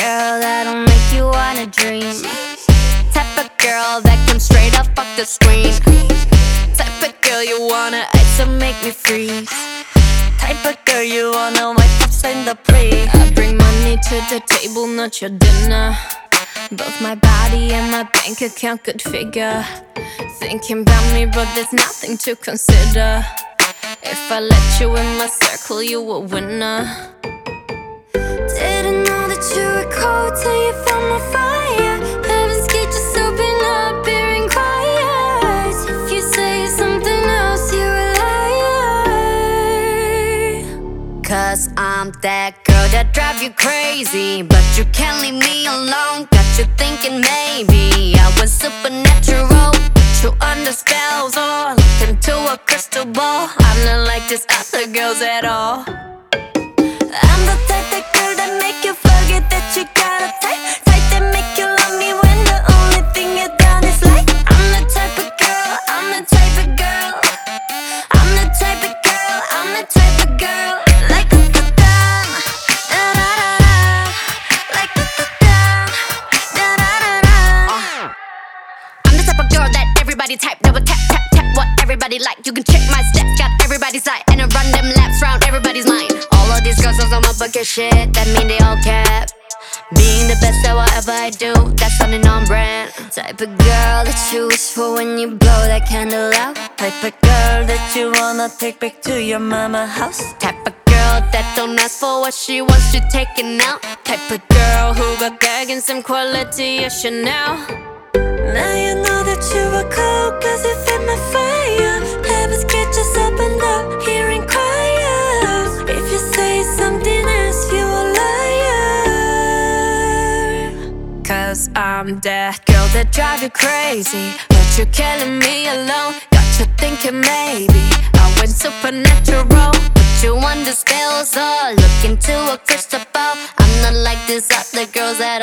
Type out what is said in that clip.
girl that'll make you wanna dream. Type of girl that can straight up fuck the screen. Type of girl you wanna ice and make me freeze. Type of girl you wanna wipe up, send the plate. I bring money to the table, not your dinner. Both my body and my bank account could figure. Thinking about me, but there's nothing to consider. If I let you in my circle, you a winner. Didn't know that you were cold till you found my fire. Heaven's gate just open up here and quiet. If you say something else, you're a liar. Cause I'm that girl that drive you crazy, but you can't leave me alone. Got you thinking maybe I was supernatural, put you under spells or look into a crystal ball. I'm not like these other girls at all. I'm the type of girl that make you forget that you got a type. Type that make you love me when the only thing you done is like. I'm the type of girl, I'm the type of girl, I'm the type of girl, I'm the type of girl. Like da-da-da, da-da-da-da. Like da-da-da, da-da-da-da. I'm the type of girl that everybody type, that would tap, tap, tap what everybody like. You can check my steps, got everybody's eye, and I run them laps round everybody's mind. All of these girls on my bucket shit, that mean they all cap. Being the best at whatever I do, that's something on brand. Type of girl that you wish for when you blow that candle out. Type of girl that you wanna take back to your mama house. Type of girl that don't ask for what she wants, you taking out. Type of girl who got gag and some quality of Chanel. Now you know that you were cold, cause you fit my fire. Heaven's gate just opened up here and quiet. If you say something else, you a liar. Cause I'm that girl that drive you crazy, but you're killing me alone. Got you thinking maybe I went supernatural, put you under spells or look into a crystal ball. I'm not like these other girls at